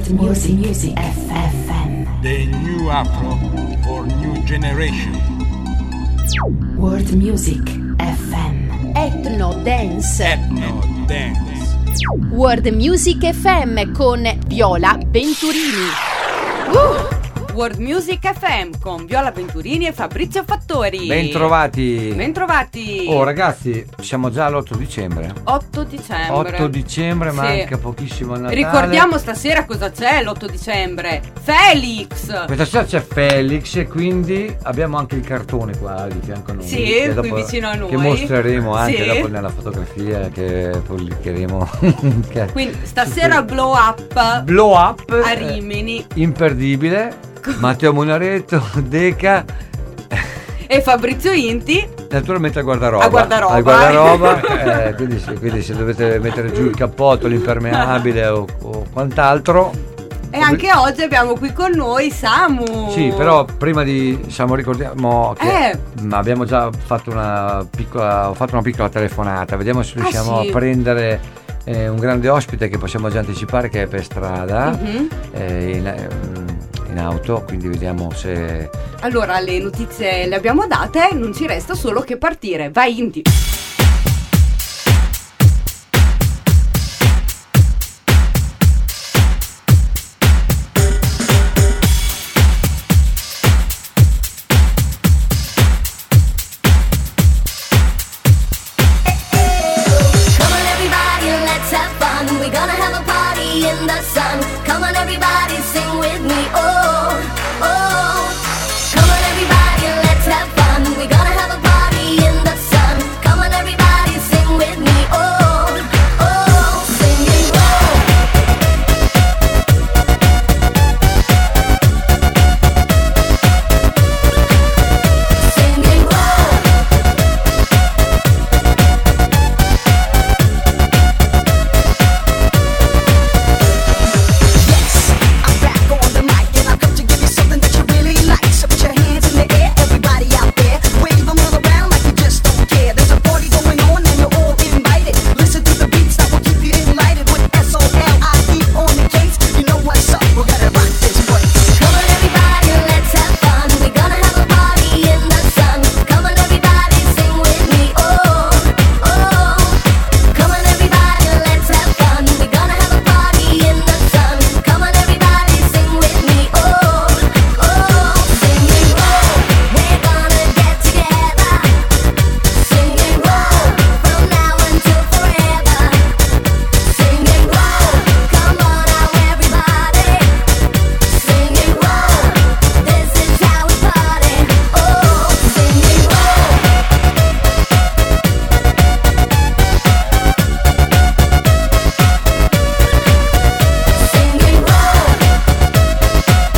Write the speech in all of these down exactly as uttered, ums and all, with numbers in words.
World Music, Music F M. The new Afro for new generation. World Music F M. Ethno Dance. Ethno Dance. World Music F M con Viola Venturini. Uh! World Music F M con Viola Venturini e Fabrizio Fattori. Bentrovati. Bentrovati. Oh ragazzi, siamo già all'otto dicembre. otto dicembre. otto dicembre, Sì. manca pochissimo al Natale. Ricordiamo stasera cosa c'è l'otto dicembre. Felix. Questa sera c'è Felix e quindi abbiamo anche il cartone qua di fianco a noi. Sì, che qui dopo- vicino a noi. Che mostreremo anche Sì. dopo nella fotografia che pubblicheremo. Che- Quindi stasera blow up Blow Up a eh, Rimini imperdibile. Matteo Monaretto, Deca e Fabrizio Inti. naturalmente al guardaroba. A guardaroba. Al guardaroba, eh, quindi, se, quindi se dovete mettere giù il cappotto, l'impermeabile o, o quant'altro. E anche oggi abbiamo qui con noi Samu. Sì, però prima di diciamo ricordiamo che Eh. mh, abbiamo già fatto una piccola ho fatto una piccola telefonata, vediamo se Ah, riusciamo sì. a prendere eh, un grande ospite che possiamo già anticipare che è per strada, Mhm. eh, in, ehm, in auto, quindi vediamo se Allora, le notizie le abbiamo date, non ci resta solo che partire. Vai Inti. Come on everybody, let's have fun. We're gonna have a party in the sun. Come on everybody, sing with me. Oh, oh. Come on everybody, let's have fun. We're gonna have a party in the sun. Come on everybody, sing with me. Oh, oh. Singing, oh. Singing, oh. Yes, I'm back on the mic and I've come to give you something that you really like. So put your hands in the air, everybody out there. Wave them all around like you just don't care. There's a party going on and you're all invited. Listen to the beats that will keep you enlightened with S O L I E on the case. You know what's up, we're gonna rock this place. Come on everybody, let's have fun. We're gonna have a party in the sun. Come on everybody, sing with me. Oh, oh. Come on everybody, let's have fun. We're gonna have a party in the sun. Come on everybody, sing with me. Oh, oh. Singing, oh. We're gonna get together. Singing, oh. From now until forever. Singing, oh. Come on now everybody. Singing, oh. This is how we party. Oh, singing, oh. Singing, oh.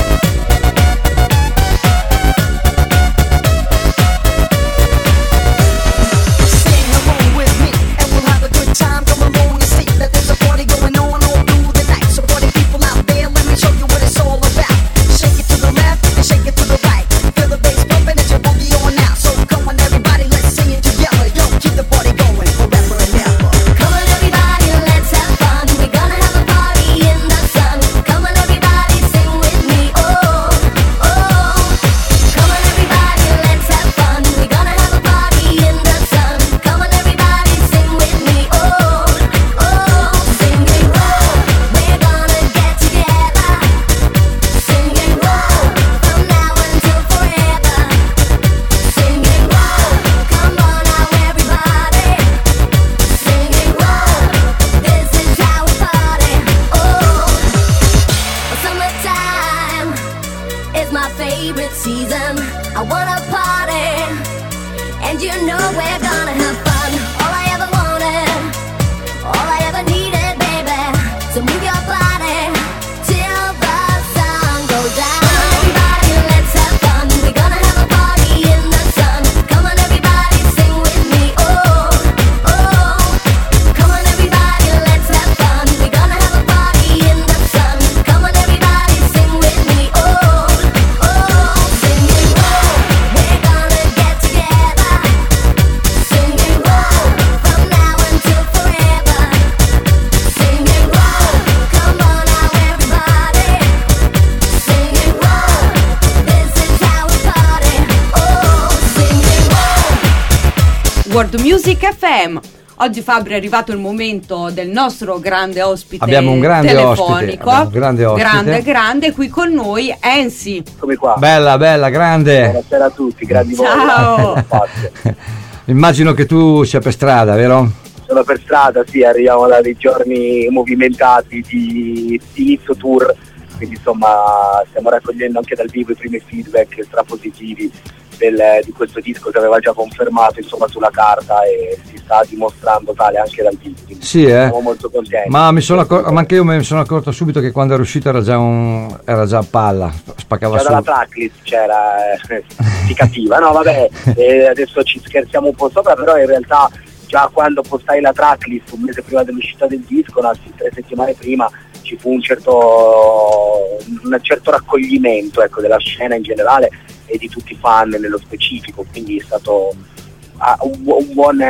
Sing along with me, and we'll have a good time. Come along and see that there's a party going on all through the night. So party people out there, let me show you what it's all about. Shake it to the left and shake it to the right. Feel the bass bumping as you boogie on out. So come on everybody, let's sing it together. Yo, keep the party going forever and ever. Come on everybody, let's have fun. We're gonna have a party in the sun. Come on everybody, sing with me. Oh, oh. Come on everybody, let's have fun. We're gonna have a party in the sun. Come on everybody, sing with me. Oh, oh. Singing, oh. We're gonna get together. Singing, oh. From now until forever. Singing, oh. Come on now everybody. Singing, oh. This is how we party. Oh. Summertime is my favorite season. I wanna party, and you know we're gonna have fun. All I ever wanted, all I ever needed, baby. So move your body till the sun goes down. Come on everybody, let's have fun. We're gonna have a party in the sun. Come on everybody, sing with me. Oh, oh. Come on everybody, let's have fun. We're gonna have a party in the sun. Come on everybody, sing with me. Oh, oh. Singing, oh. We're gonna get together. World Music F M. Oggi, Fabri, è arrivato il momento del nostro grande ospite. Abbiamo un grande telefonico. ospite, abbiamo un grande ospite. Grande, grande, qui con noi Ensi. Come qua. Bella, bella, grande. Buonasera a tutti, grandi voi. Ciao. Immagino che tu sia per strada, vero? Sono per strada, sì, arriviamo da dei giorni movimentati di, di inizio tour, quindi insomma stiamo raccogliendo anche dal vivo i primi feedback strapositivi del, di questo disco che aveva già confermato insomma sulla carta e si sta dimostrando tale anche dal vivo. Sì, eh? Siamo molto contenti. Ma, mi sono accor- ma anche io mi sono accorto subito che quando era uscito era già un era già a palla, spaccava Già su. dalla tracklist c'era, eh, si capiva, no vabbè, eh, adesso ci scherziamo un po' sopra, però in realtà già quando postai la tracklist un mese prima dell'uscita del disco, anzi tre settimane prima, ci fu un certo un certo raccoglimento, ecco, della scena in generale e di tutti i fan nello specifico, quindi è stato ah, un, un, buon,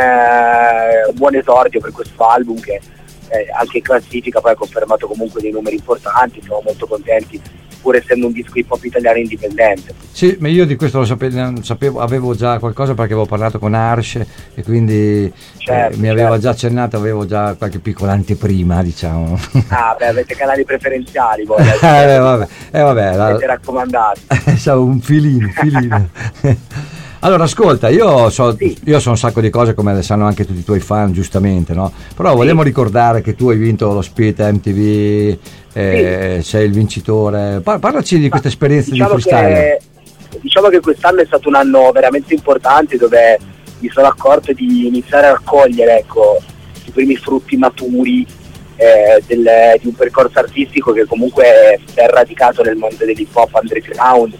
eh, un buon esordio per questo album che eh, anche in classifica poi ha confermato comunque dei numeri importanti, siamo molto contenti pur essendo un disco hip hop italiano indipendente. Sì, ma io di questo lo sapevo, non sapevo, avevo già qualcosa perché avevo parlato con Arsh e quindi certo, eh, mi aveva certo. già accennato, avevo già qualche piccola anteprima, diciamo. Ah beh, avete canali preferenziali voi, eh, vabbè, eh, vabbè, la, siete raccomandati. Ciao, un filino, filino. Allora ascolta, io so, Sì. io so un sacco di cose come le sanno anche tutti i tuoi fan, giustamente, no? Però vogliamo ricordare che tu hai vinto lo Spit M T V, eh, Sì. sei il vincitore. Par- parlaci di questa esperienza diciamo di freestyle. Che, diciamo che quest'anno è stato un anno veramente importante dove mi sono accorto di iniziare a raccogliere, ecco, i primi frutti maturi eh, del, di un percorso artistico che comunque è radicato nel mondo dell'hip hop underground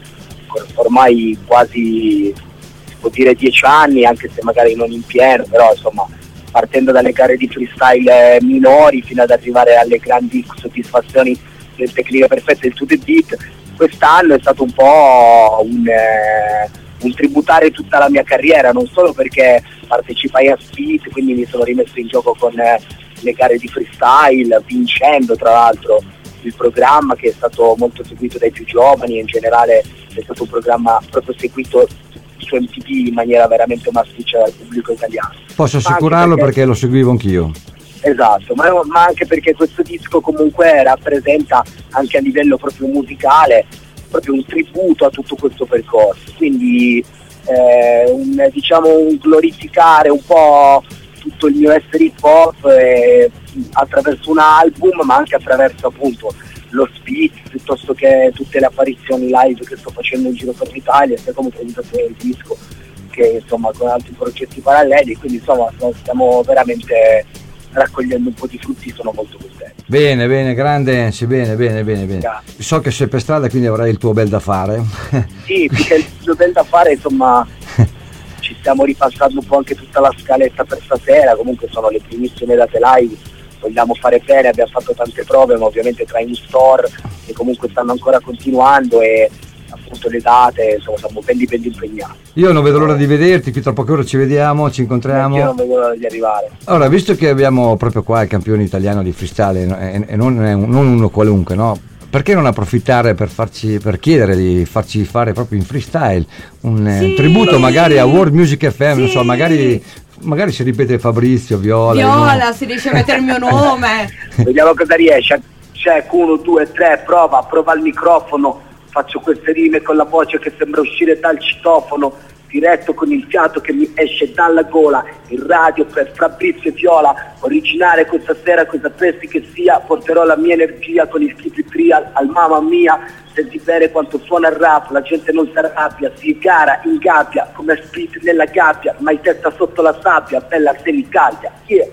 ormai quasi, si può dire, dieci anni, anche se magari non in pieno, però insomma partendo dalle gare di freestyle minori fino ad arrivare alle grandi soddisfazioni del Tecnica Perfetta del To The Beat. Quest'anno è stato un po' un, eh, un tributare tutta la mia carriera, non solo perché partecipai a Spit, quindi mi sono rimesso in gioco con eh, le gare di freestyle, vincendo tra l'altro il programma che è stato molto seguito dai più giovani e in generale è stato un programma proprio seguito su M T V in maniera veramente massiccia dal pubblico italiano. Posso Ma assicurarlo perché, perché lo seguivo anch'io. Esatto, ma, ma anche perché questo disco comunque rappresenta anche a livello proprio musicale proprio un tributo a tutto questo percorso, quindi eh, un, diciamo un glorificare un po' tutto il mio essere hip hop eh, attraverso un album, ma anche attraverso appunto lo Spit, piuttosto che tutte le apparizioni live che sto facendo in giro per l'Italia, sia come presentatore del disco che insomma con altri progetti paralleli, quindi insomma stiamo veramente raccogliendo un po' di frutti, sono molto contento. Bene, bene, grande Ensi, bene, bene, bene, bene. Grazie. So che sei per strada, quindi avrai il tuo bel da fare. Sì, perché il tuo bel da fare, insomma, ci stiamo ripassando un po' anche tutta la scaletta per stasera, comunque sono le primissime date live, vogliamo fare bene, abbiamo fatto tante prove, ma ovviamente tra in store che comunque stanno ancora continuando e appunto le date, insomma siamo belli belli impegnati. Io non vedo l'ora di vederti, qui tra poche ore ci vediamo, ci Io incontriamo. non vedo l'ora di arrivare. Allora, visto che abbiamo proprio qua il campione italiano di freestyle e, e non, è un- non uno qualunque, no? Perché non approfittare per farci, per chiedere di farci fare proprio in freestyle un eh, Sì. tributo magari a World Music F M, non so, Sì. magari, magari si ripete Fabrizio, Viola. Viola, no? si riesce a mettere il mio nome. Vediamo cosa riesce. C'è uno, due, tre, prova, prova il microfono, faccio queste rime con la voce che sembra uscire dal citofono, diretto con il fiato che mi esce dalla gola, in radio per Fabrizio e Viola, originale questa sera, cosa pensi che sia, porterò la mia energia con il Keep It Real al mamma mia, senti bene quanto suona il rap, la gente non si arrabbia, si gara in gabbia, come Spit nella gabbia, mai testa sotto la sabbia, bella se mi caglia, yeah.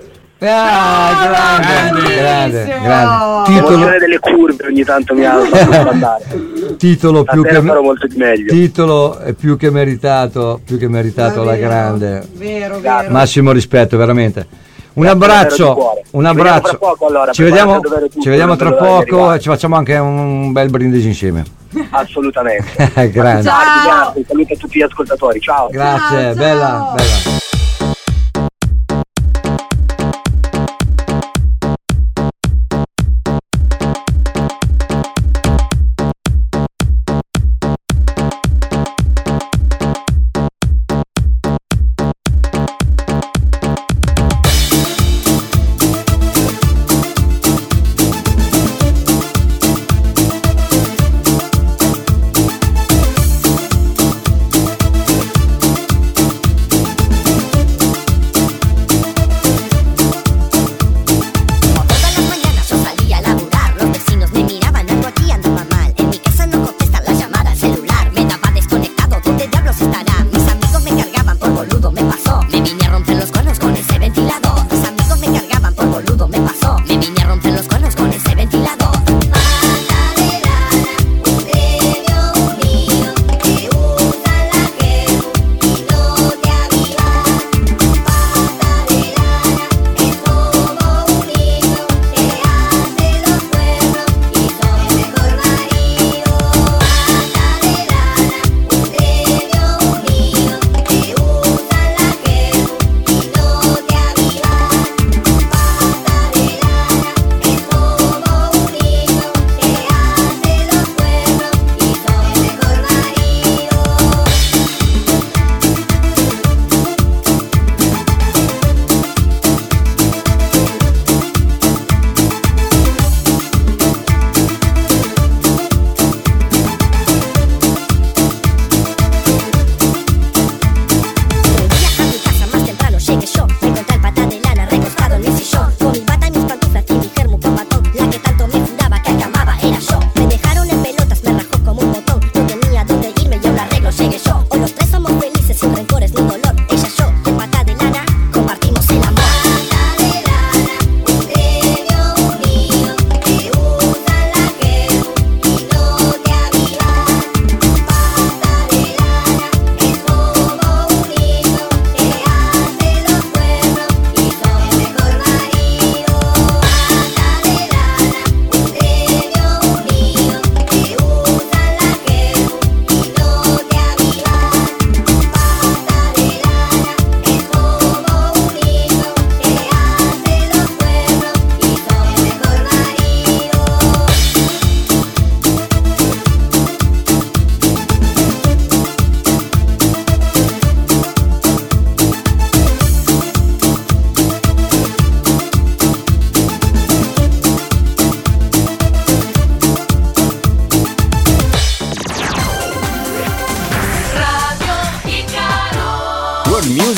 Ah, grande, grande, bellissimo! grande. Titolo, L'emozione delle curve ogni tanto mi ha fatto andare. titolo più Stasera che farò molto di meglio. titolo è più che meritato, più che meritato alla Vero, grande. Vero, Grazie. vero. Massimo rispetto, veramente. Un Grazie, davvero abbraccio, di cuore. un Ci vediamo abbraccio. fra poco, allora, ci vediamo, preparate dovere tutto, ci vediamo non tra vedo l'ora di poco arrivare. e ci facciamo anche un bel brindisi insieme. Assolutamente. Grande. Ciao. Grazie, saluto a tutti gli ascoltatori. Ciao. Grazie, Ciao, ciao. bella, bella.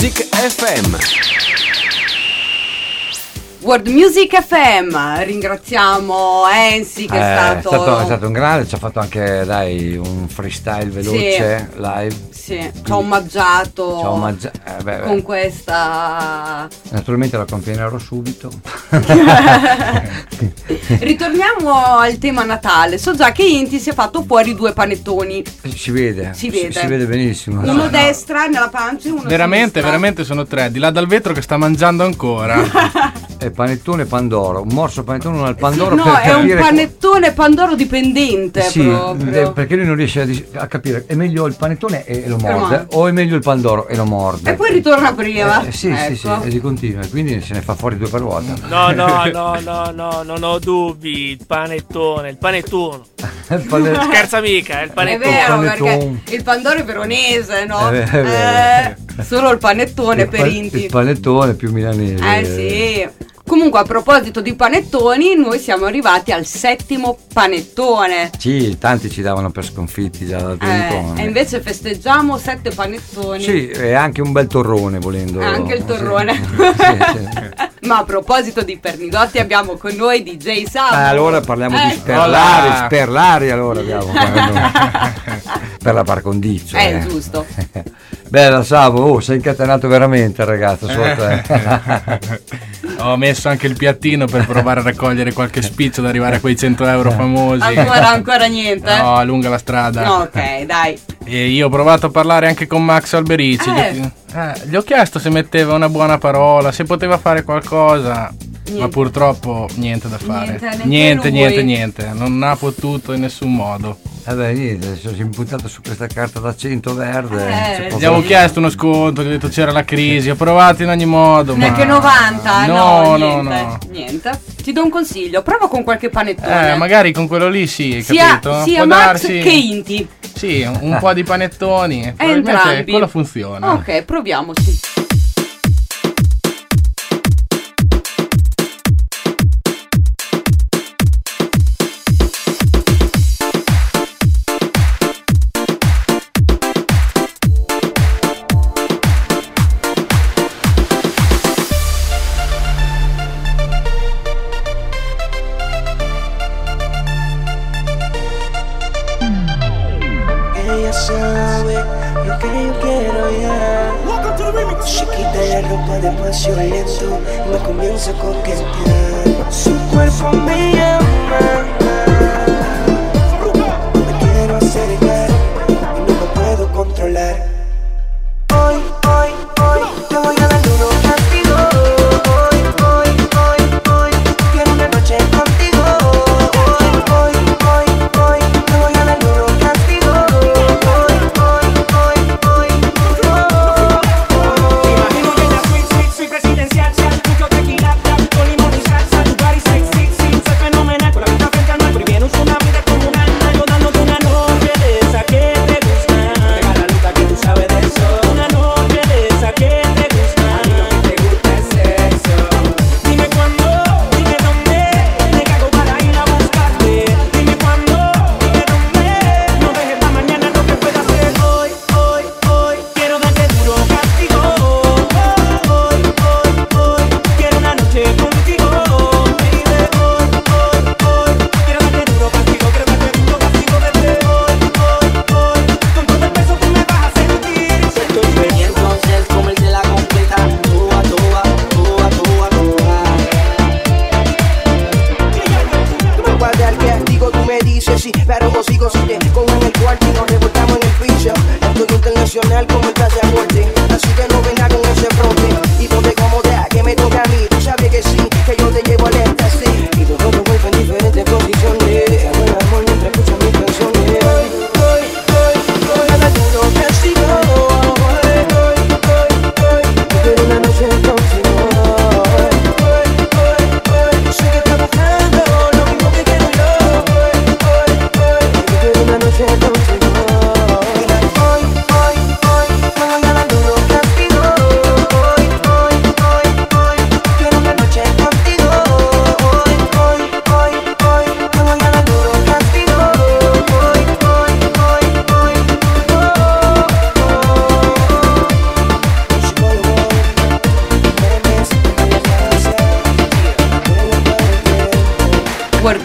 Music F M. World Music F M, ringraziamo Ensi che Eh, è stato... è stato è stato un grande, ci ha fatto anche dai un freestyle veloce live. Sì, ci ha omaggiato Ci ha omaggia- eh, beh, beh. con questa... Naturalmente la campionerò subito. Ritorniamo al tema Natale. So già che Inti si è fatto fuori due panettoni. Si vede, Si vede. si vede benissimo. Uno destra nella pancia e uno Veramente, sinistra. veramente sono tre. Di là dal vetro che sta mangiando ancora. È panettone pandoro, un morso panettone, uno al pandoro No, per è un capire. panettone pandoro dipendente Sì, proprio. eh, perché lui non riesce a, dis- a capire, è meglio il panettone e lo Lo morde morde. o è meglio il pandoro e lo morde. E poi ritorna prima. Eh, sì, sì, sì, Ecco. e si continua, e quindi se ne fa fuori due per volta. No, no, no, no, no, non ho dubbi. Il panettone, il panettone. Il pane- Scherza mica, è il È panettone. vero, panettone. perché il pandoro è veronese, no? È vero, è vero. Eh, solo il panettone il, per pa- Inti. il panettone più milanese. Eh sì. Comunque, a proposito di panettoni, noi siamo arrivati al settimo panettone. Sì, tanti ci davano per sconfitti già da Eh, tempo. e invece festeggiamo sette panettoni. Sì, e anche un bel torrone volendo. Anche il torrone. Sì, sì. Ma a proposito di pernigotti abbiamo con noi D J Sam. Ah, allora parliamo di Eh, sperlari, Hola. sperlari allora abbiamo per la par condicio. Eh, eh. giusto. Bella Sabo, oh, sei incatenato veramente ragazzo sotto, eh. Ho messo anche il piattino per provare a raccogliere qualche spiccio ad arrivare a quei cento euro famosi. Ancora, ancora niente? No, lunga la strada. No, ok, dai. E io ho provato a parlare anche con Max Alberici. Eh. Gli, ho, eh, gli ho chiesto se metteva una buona parola, se poteva fare qualcosa. Niente. Ma purtroppo niente da fare. Niente, neanche niente, lui. niente, niente. Non ha potuto in nessun modo. Vabbè, niente, sono impuntato su questa carta da cento verde. Eh, c'è sì. poco Gli avevo da- chiesto uno sconto, gli ho detto c'era la crisi, ho provato in ogni modo. Neanche ma... novanta? No, No, no, niente. no. Niente. Ti do un consiglio, prova con qualche panettone. Eh, magari con quello lì sì, hai sia, capito? sia Può Max darsi- che Inti. Sì, un, un po' di panettoni. Probabilmente Entrambi. quello funziona. Ok, proviamoci. Ella sabe lo que yo quiero ya. Se quita la ropa despacio lento y me comienza a coquetear. Su cuerpo me llama. Me quiero acercar y no me puedo controlar. Hoy, hoy, hoy te voy a dar duro castigo. Hoy, hoy, hoy, hoy quiero una noche contigo. Hoy, hoy, hoy, hoy te voy a dar duro castigo. Hoy, hoy, hoy, hoy, oh. Imagino que ella sweet, sweet, sweet presidencial, mucho tequila, con limón y salsa, tu body sexy, sí, soy fenomenal, con la vista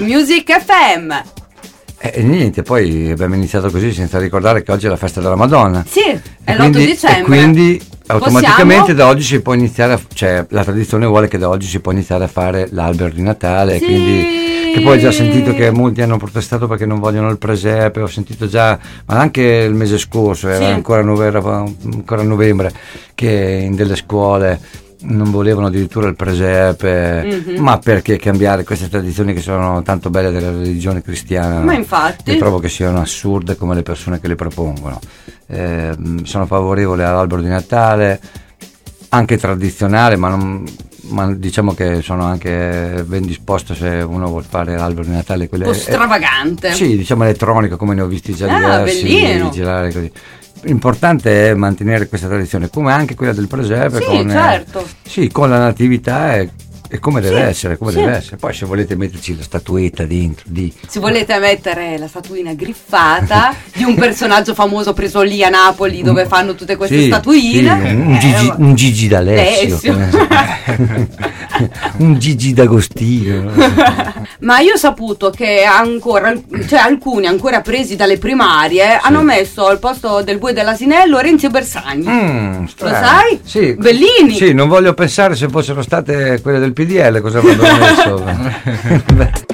Music F M. E e niente, poi abbiamo iniziato così senza ricordare che oggi è la festa della Madonna. Sì, è E l'otto quindi- dicembre. E quindi automaticamente Possiamo? da oggi si può iniziare, a, cioè la tradizione vuole che da oggi si può iniziare a fare l'albero di Natale, Sì. quindi che poi ho già sentito che molti hanno protestato perché non vogliono il presepe, ho sentito già, ma anche il mese scorso, era Sì. ancora, nove- era ancora a novembre, che in delle scuole non volevano addirittura il presepe, Mhm. ma perché cambiare queste tradizioni che sono tanto belle della religione cristiana? Ma infatti. Io trovo che siano assurde come le persone che le propongono. Eh, sono favorevole all'albero di Natale, anche tradizionale, ma, non, ma diciamo che sono anche ben disposto se uno vuol fare l'albero di Natale. Un quelle- po' eh, stravagante. sì, diciamo elettronico, come ne ho visti già Ah, diversi, bellino. girare così. L'importante è mantenere questa tradizione, come anche quella del presepe, Sì, con, eh, certo. sì, con la natività e, e come deve Sì, essere, come sì. deve essere. Poi se volete metterci la statuetta dentro, di Se volete mettere la statuina griffata di un personaggio famoso preso lì a Napoli dove fanno tutte queste Sì, statuine, sì, un, eh, Gigi, un Gigi d'Alessio, Alessio. un Gigi d'Agostino. Ma io ho saputo che ancora, cioè alcuni ancora presi dalle primarie hanno messo al posto del bue dell'asinello Renzi e Bersagni. Mm, Lo strano. sai? Sì. Bellini. Sì, non voglio pensare se fossero state quelle del P D L cosa avrebbero messo. Beh.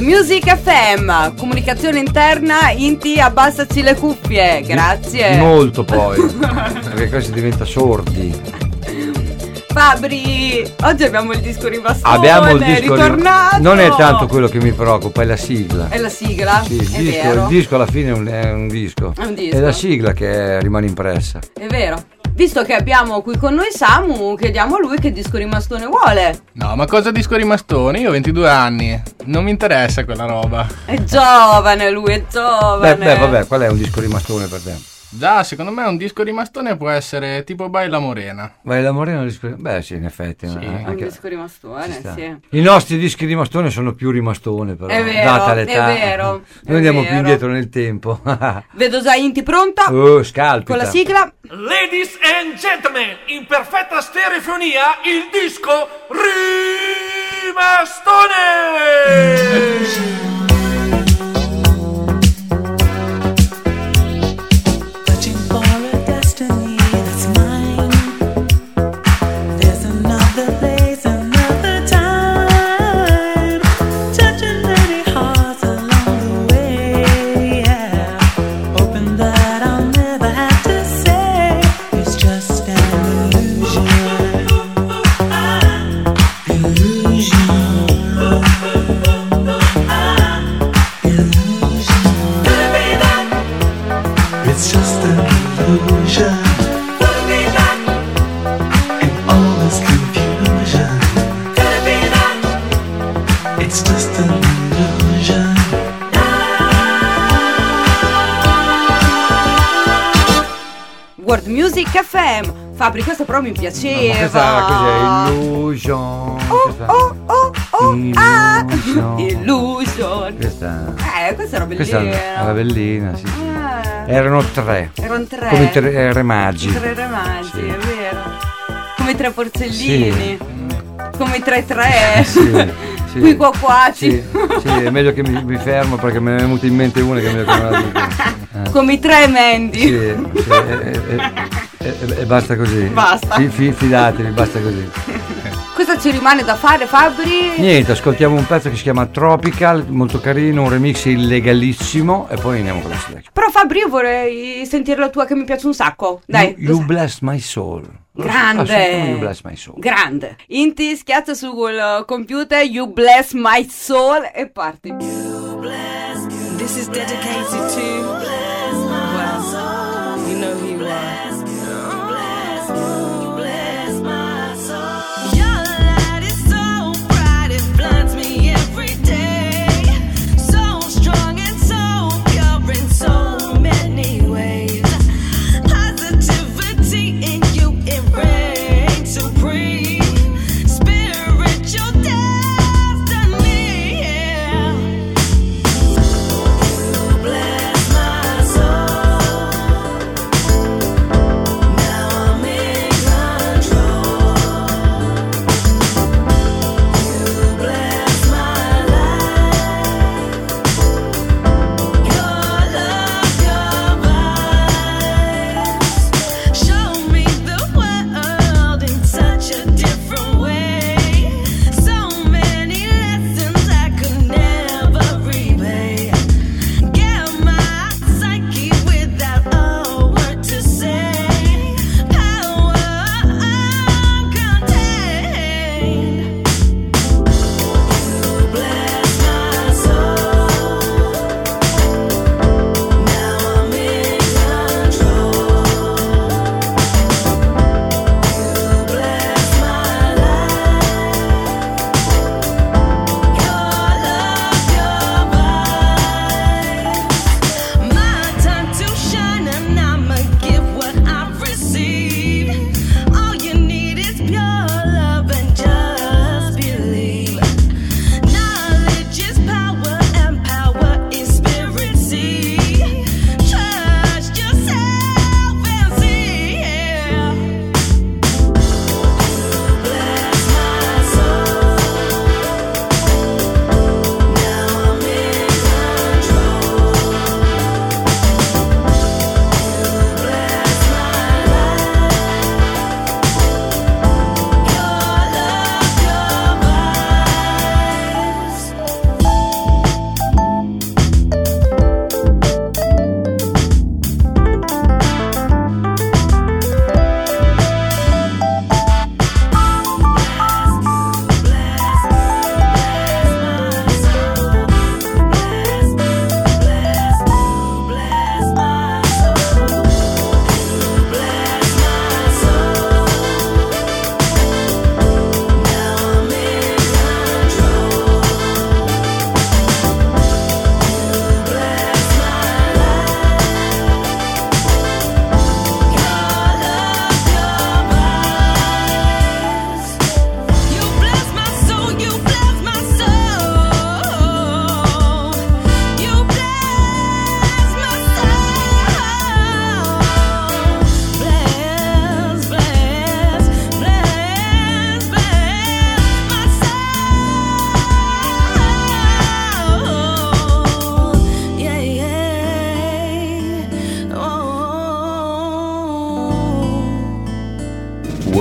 Music F M, comunicazione interna, Inti abbassaci le cuffie, grazie. Molto poi, perché qua si diventa sordi. Fabri, oggi abbiamo il disco ribastone, Abbiamo il disco ritornato. Non è tanto quello che mi preoccupa, è la sigla. È la sigla? Sì, il, è disco, vero. il disco alla fine è un, è un disco. È un disco. È la sigla che rimane impressa. È vero. Visto che abbiamo qui con noi Samu, chiediamo a lui che disco rimastone vuole. No, ma cosa disco rimastone? Io ho ventidue anni, non mi interessa quella roba. È giovane lui, è giovane. Beh, beh, vabbè, qual è un disco rimastone per te? Già, secondo me un disco rimastone può essere tipo Baila Morena. Baila Morena è un disco... Beh sì, in effetti. Sì. eh, È un anche... disco rimastone, sì. I nostri dischi rimastone sono più rimastone però. È vero, data l'età. è vero. Noi è andiamo vero. più indietro nel tempo. Vedo già Inti pronta? Oh, scalpita. Con la sigla. Ladies and gentlemen, in perfetta stereofonia, il disco rimastone! World Music F M. Fabri, questo però mi piaceva. Ma questa cos'è? Illusion. Oh, oh, oh, oh, ah. Illusion. Illusion. Questa, Eh, questa era questa bellina. era bellina, sì. Ah. Erano tre. Erano tre. Come i tre eh, re magi. Tre re magi, Sì. è vero. Come i tre porcellini. Sì. Come i tre tre. Sì, sì. Qui qua qua. Sì, sì, è meglio che mi, mi fermo perché me ne è venuta in mente una che è meglio che non la dico. Eh. Come i tre Mandy. Sì, sì, e, e- e- e basta così. Basta. Fi- fi- fidatevi, basta così. Cosa ci rimane da fare, Fabri? Niente, ascoltiamo un pezzo che si chiama Tropical, molto carino, un remix illegalissimo e poi andiamo con la selezione. Però Fabri, io vorrei sentire la tua che mi piace un sacco. Dai. You, you bless my soul. Grande. Assolutamente, You bless my soul. Grande. Inti, schiaccia sul computer You bless my soul e parti. This is dedicated to, well, you know who you are. Your light is so bright, it blinds me every day. So strong and so pure in so many ways. Positivity in you, it reigns supreme. Spiritual destiny, yeah. You bless my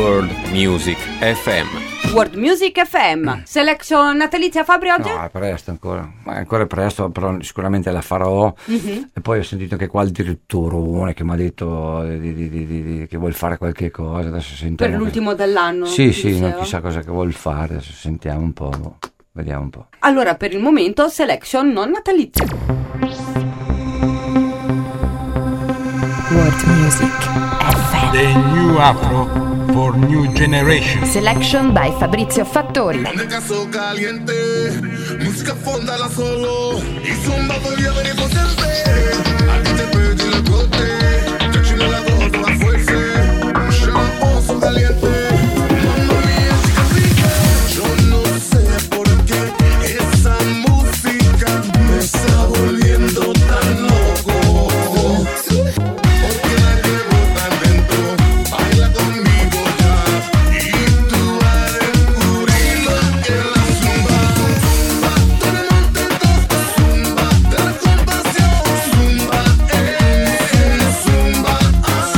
World Music F M. World Music F M. Selection natalizia Fabri oggi? No, è presto ancora, ma è ancora presto, però sicuramente la farò. Mm-hmm. E poi ho sentito che qua il direttore che mi ha detto di, di, di, di, che vuol fare qualche cosa, adesso sentiamo. Per l'ultimo dell'anno? Sì, sì, diceva. non chissà cosa che vuol fare, adesso sentiamo un po', vediamo un po'. Allora, per il momento, selection non natalizia. World Music F M. The new afro for new generation. Selection by Fabrizio Fattori. Donde caso caliente, música fonda la solo y zumba podría venir potente. A ti te perdí la corte, te chino la gordo a fuerza. Yo la pozo caliente, mamma mía chica rica. Yo no sé por qué esa música me está volviendo tan loco. Porque la llevo tan dentro, baila conmigo ya. Y tú vas a descubrir lo que es la zumba. Zumba, tenemos de todo. Zumba, de la compasión. Zumba, eh, zumba, ah.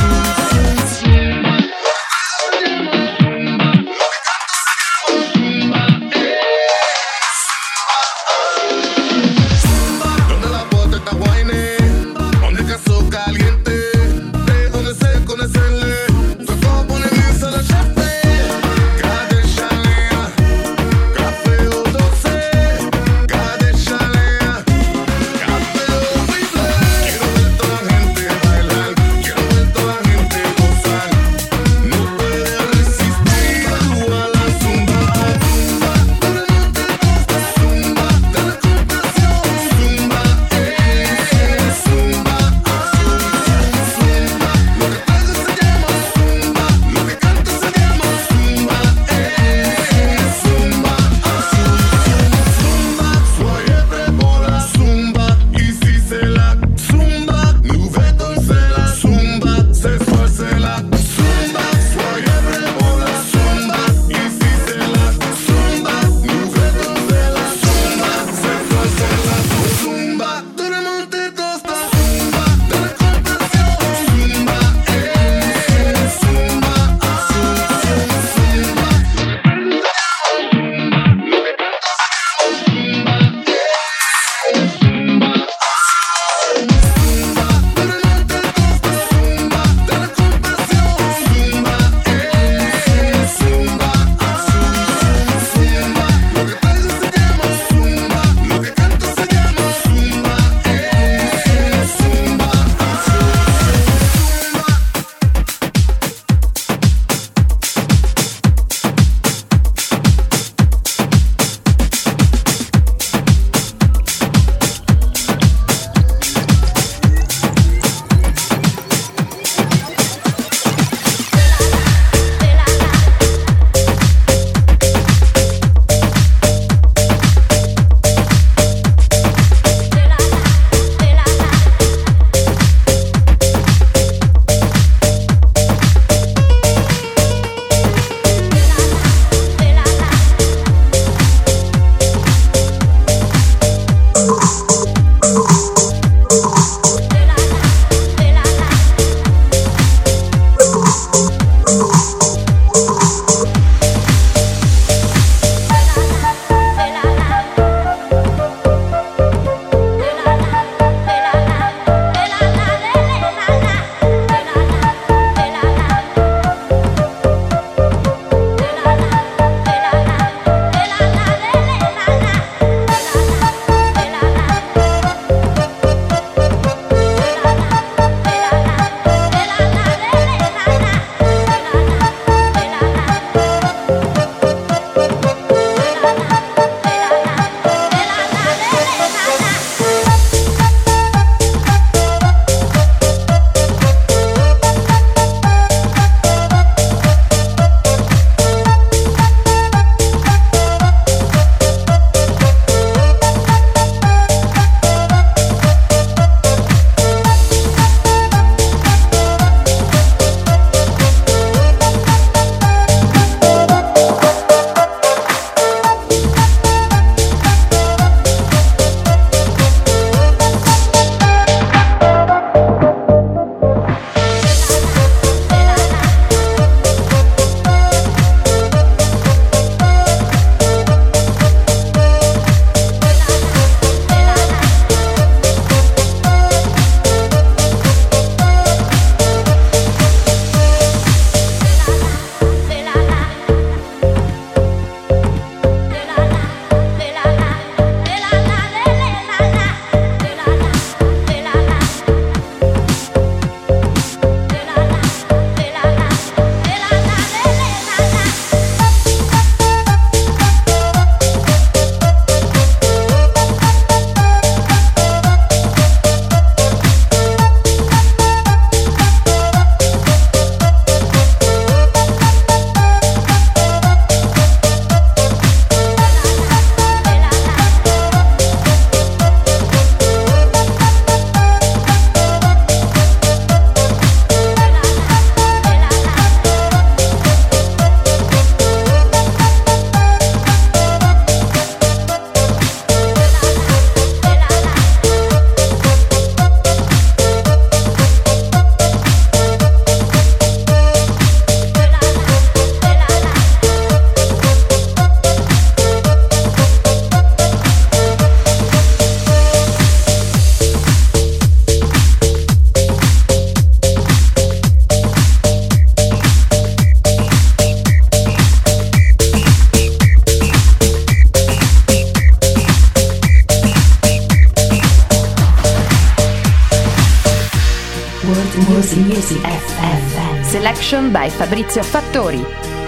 Selection by Fabrizio Fattori.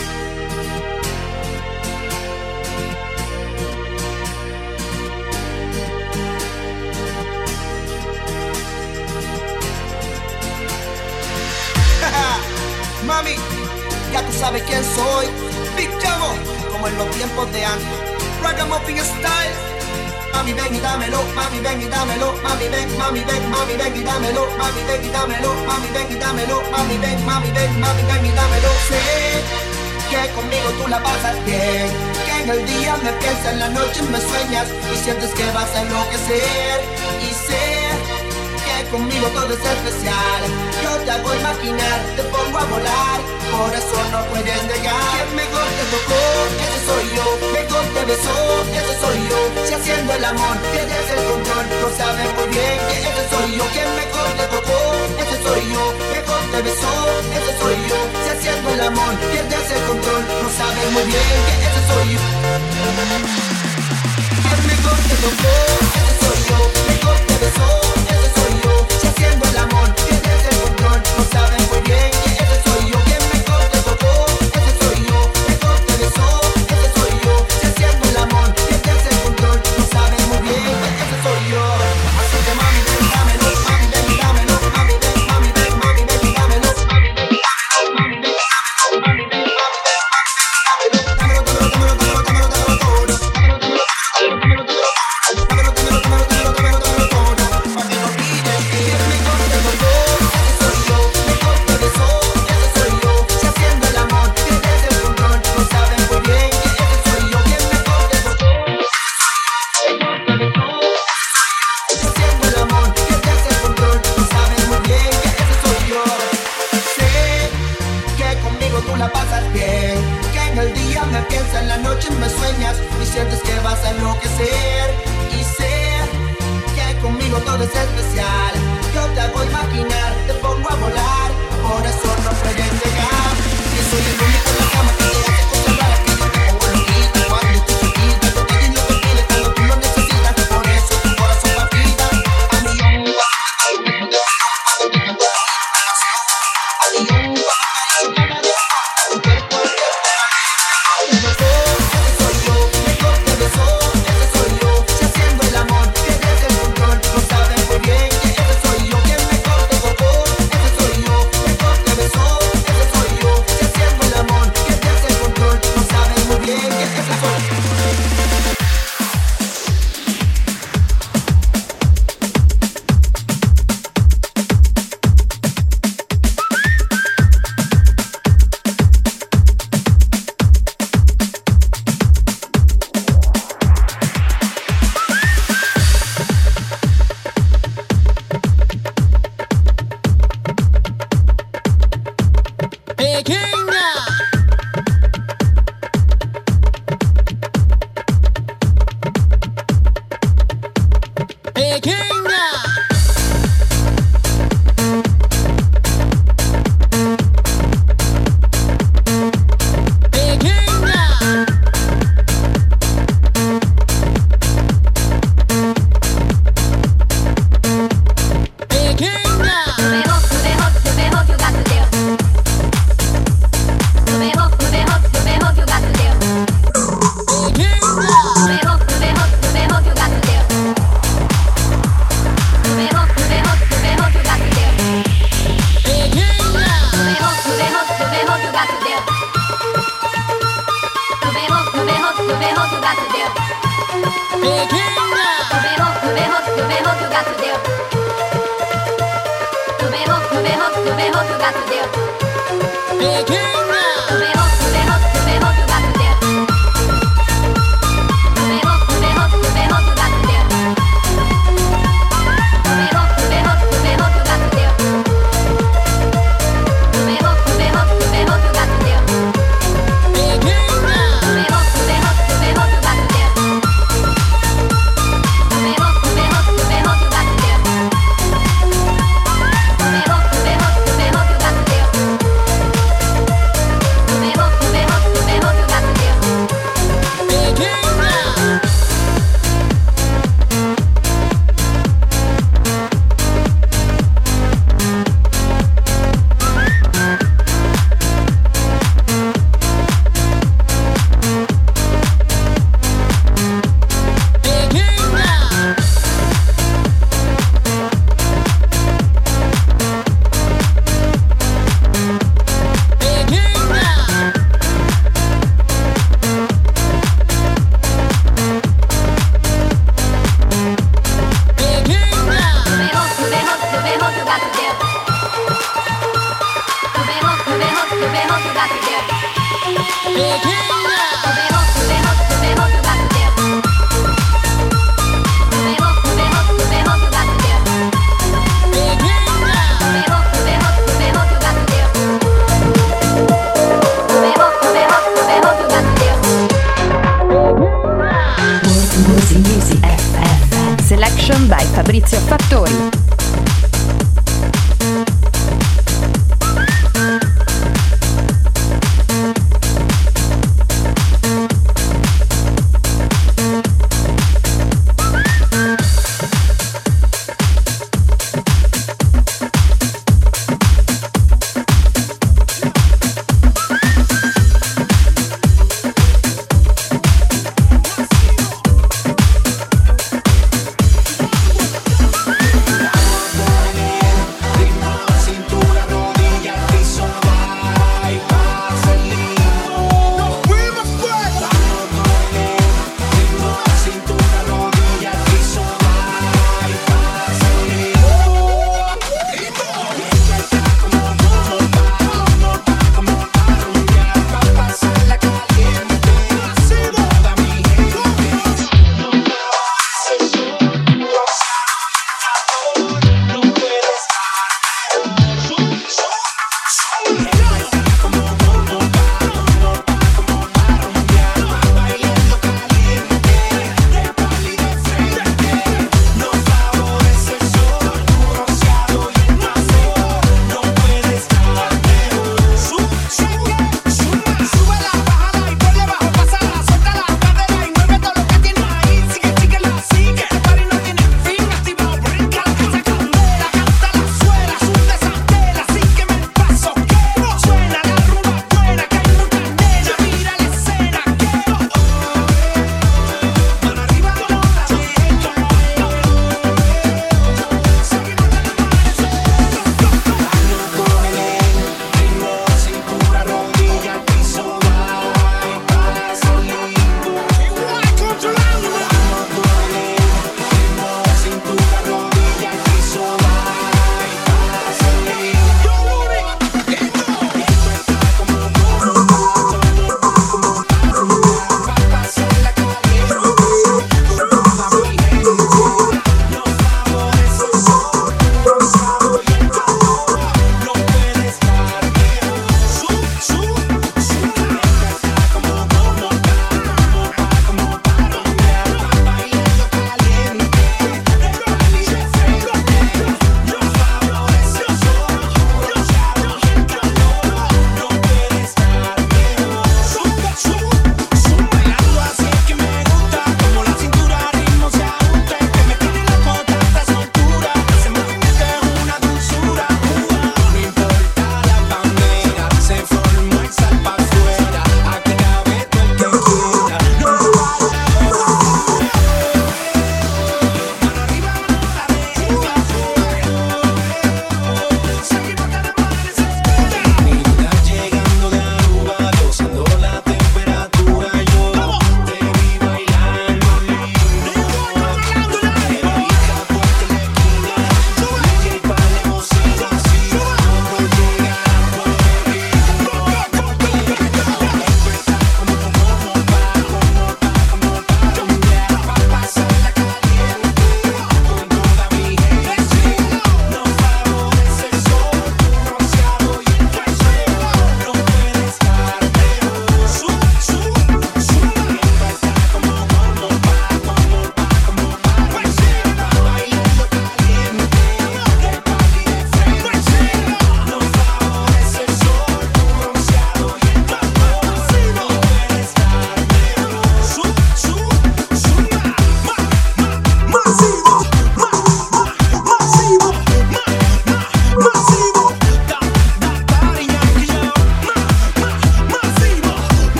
Mami, ya tú sabes quién soy. Big Chamo, como en los tiempos de antes. Ragamuffin style. Mami ven y dámelo, mami ven y dámelo, mami ven, mami ven, mami ven y dámelo, mami ven y dámelo, mami ven y dámelo, mami ven, mami ven, mami ven y dámelo. Sé que conmigo tú la pasas bien, que en el día me piensas, en la noche me sueñas y sientes que vas a enloquecer. Y sé que conmigo todo es especial, yo te hago imaginar, te pongo a volar, por eso no puedes negar. Quien mejor te tocó, ese soy yo, mejor te besó, ese soy yo. Si haciendo el amor pierdes el control, no sabes muy bien que ese soy yo. Quien mejor te tocó, ese soy yo, mejor te besó, ese soy yo. Si haciendo el amor pierdes el control, no sabes muy bien que ese soy yo. Quien mejor te tocó, ese soy yo, mejor te besó, ese soy yo. Si haciendo el amor pierdes el control, no sabes muy bien que ese soy yo. Quien mejor te tocó, ese soy yo, mejor te besó, ese soy yo. Si haciendo el amor pierdes el control, no sabes muy bien que ese soy yo. Así que mami ven, dámelo, mami ven y dámelo, mami ven, mami ven, mami ven y dámelo, mami ven y dámelo, mami ven y dámelo, mami ven, mami ven, la pasas bien, que en el día me piensas, en la noche me sueñas y sientes que vas a enloquecer. Y sé que conmigo todo es especial, yo te hago imaginar, te pongo a volar, por eso no puedes negar que soy el único en la cama que te hace cosas raras, que yo te pongo loquita cuando tú chiquita, yo te doy lo que pides cuando tú lo necesitas, por eso tu corazón palpita a millón. Music F M. Selection by Fabrizio Fattori. We'll be right back.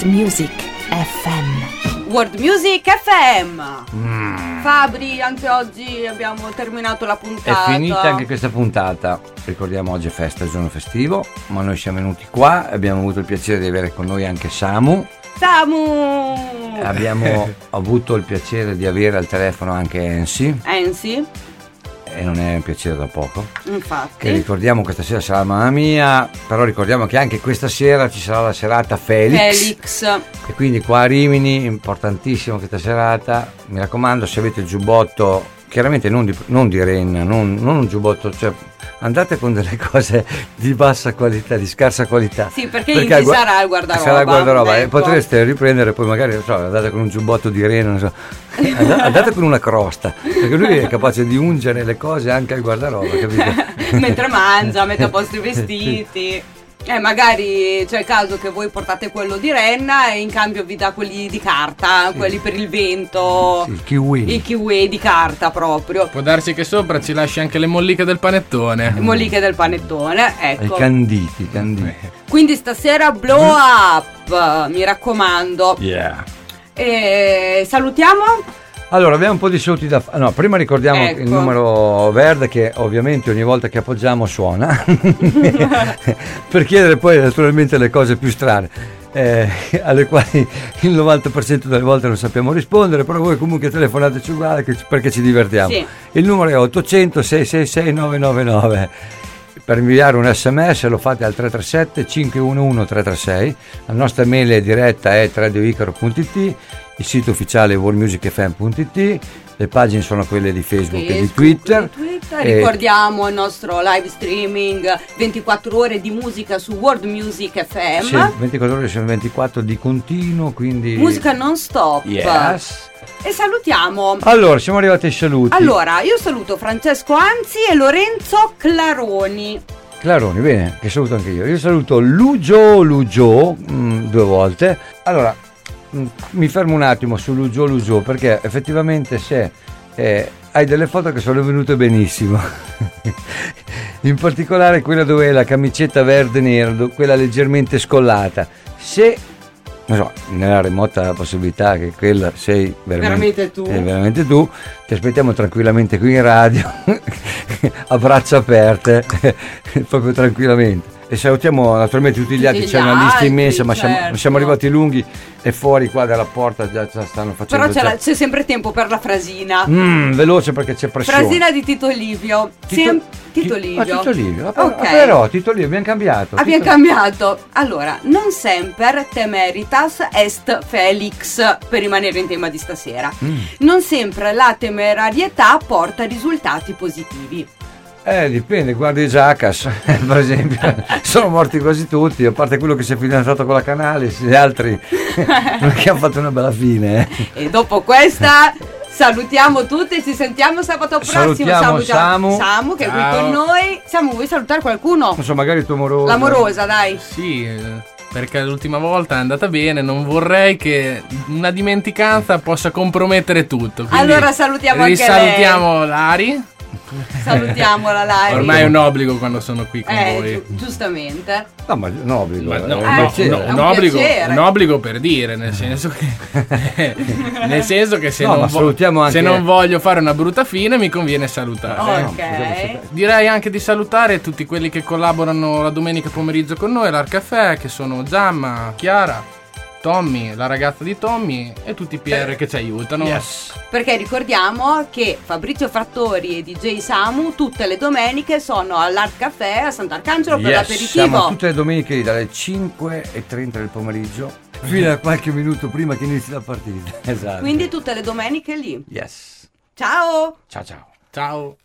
World Music F M. World Music F M. Mm. Fabri, anche oggi abbiamo terminato la puntata. È finita anche questa puntata. Ricordiamo, oggi è festa, è giorno festivo, ma noi siamo venuti qua e abbiamo avuto il piacere di avere con noi anche Samu. Samu! Abbiamo avuto il piacere di avere al telefono anche Ensi. Ensi. E non è un piacere da poco. Infatti. Che ricordiamo questa sera sarà Mamma Mia, però ricordiamo che anche questa sera ci sarà la serata Felix. Felix. E quindi qua a Rimini, importantissimo questa serata. Mi raccomando, se avete il giubbotto, chiaramente non di, non di renna, non, non un giubbotto, cioè andate con delle cose di bassa qualità, di scarsa qualità. Sì, perché, perché ci sarà il guardaroba. Sarà il guardaroba, ecco. E potreste riprendere poi magari, non so, andate con un giubbotto di rena, non so. Andate, andate con una crosta, perché lui è capace di ungere le cose anche al guardaroba, capito? Mentre mangia, mette a posto i vestiti. Eh, magari c'è il caso che voi portate quello di renna e in cambio vi dà quelli di carta, sì. Quelli per il vento, sì, il kiwi. I kiwi di carta proprio. Può darsi che sopra ci lasci anche le molliche del panettone. Le molliche del panettone, ecco. I canditi, i canditi. Quindi stasera blow up, mi raccomando. Yeah. E salutiamo. Allora, abbiamo un po' di saluti da fare. No, prima ricordiamo ecco. Il numero verde che ovviamente ogni volta che appoggiamo suona per chiedere poi naturalmente le cose più strane, eh, alle quali il novanta per cento delle volte non sappiamo rispondere, però voi comunque telefonateci uguale che, perché ci divertiamo. Sì. Il numero è ottocento sei sei sei nove nove nove. Per inviare un sms lo fate al tre tre sette cinque uno uno tre tre sei. La nostra mail diretta è radioicaro punto it. Il sito ufficiale è world music f m punto it, le pagine sono quelle di Facebook, Facebook e di Twitter. Di Twitter. E ricordiamo il nostro live streaming ventiquattro ore di musica su World Music F M. Sì, ventiquattro ore sono ventiquattro di continuo, quindi musica non stop. Yes. E salutiamo. Allora, siamo arrivati ai saluti. Allora, io saluto Francesco Anzi e Lorenzo Claroni. Claroni, bene, che saluto anche io. Io saluto Lugio Lugio mh, due volte. Allora, mi fermo un attimo su Lugio Lugio perché effettivamente se eh, hai delle foto che sono venute benissimo in particolare quella dove è la camicetta verde nera, quella leggermente scollata, se non so, nella remota possibilità che quella sei veramente, veramente tu sei veramente tu, ti aspettiamo tranquillamente qui in radio a braccia aperte proprio tranquillamente. E salutiamo naturalmente tutti gli altri, c'è una lista immensa, ma certo. siamo, siamo arrivati lunghi e fuori qua dalla porta già, già stanno facendo. Però c'è, la, c'è sempre tempo per la frasina. Mm, veloce perché c'è pressione. Frasina di Tito Livio. Tito, Sem- Tito Livio. Ah, Tito Livio. Ah, ok. ah, però Tito Livio abbiamo cambiato. Abbiamo Tito... cambiato. Allora, non semper te meritas est Felix, per rimanere in tema di stasera. Mm. Non sempre la temerarietà porta risultati positivi. Eh, dipende, guardi Jackass, per esempio, sono morti quasi tutti, a parte quello che si è fidanzato con la Canalis, gli altri non che hanno fatto una bella fine. Eh. E dopo questa salutiamo tutti e ci sentiamo sabato prossimo. Salutiamo Samu, Samu, Samu che è qui Ciao. con noi. Samu, vuoi salutare qualcuno? Non so, magari il tuo moroso. L'amorosa, dai. Sì, eh, perché l'ultima volta è andata bene, non vorrei che una dimenticanza possa compromettere tutto. Allora salutiamo anche lei. Risalutiamo Lari. Salutiamola, Lari. Ormai è un obbligo quando sono qui con eh, voi. gi- giustamente. No, ma un obbligo. Ma no, è no, piacere. no, È un, un obbligo, piacere. un obbligo per dire, nel senso che nel senso che se, No, ma non vo- salutiamo anche- se non voglio fare una brutta fine mi conviene salutare. Ok. Direi anche di salutare tutti quelli che collaborano la domenica pomeriggio con noi all'Ar Caffè, che sono Giamma, Chiara, Tommy, la ragazza di Tommy e tutti i P R che ci aiutano. Yes. Perché ricordiamo che Fabrizio Frattori e D J Samu tutte le domeniche sono all'Art Caffè a Sant'Arcangelo per Yes, l'aperitivo. siamo tutte le domeniche lì dalle cinque e trenta del pomeriggio fino a qualche minuto prima che inizi la partita. Esatto. Quindi tutte le domeniche lì. Yes. Ciao! Ciao ciao. Ciao.